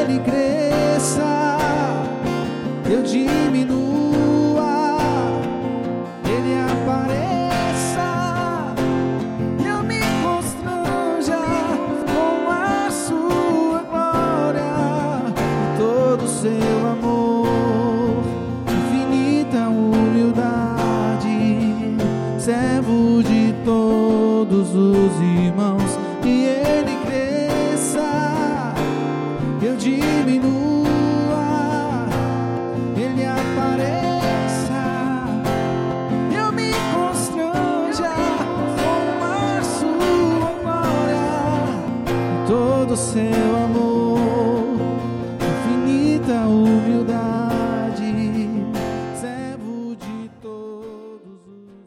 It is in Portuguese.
Ele cresça, eu diminua, Ele apareça, eu me constranja com a sua glória e todo o seu amor, infinita humildade, servo de todos os irmãos. E Ele cresça, eu diminua, Ele apareça, eu me constranja com a sua glória, todo o seu amor, infinita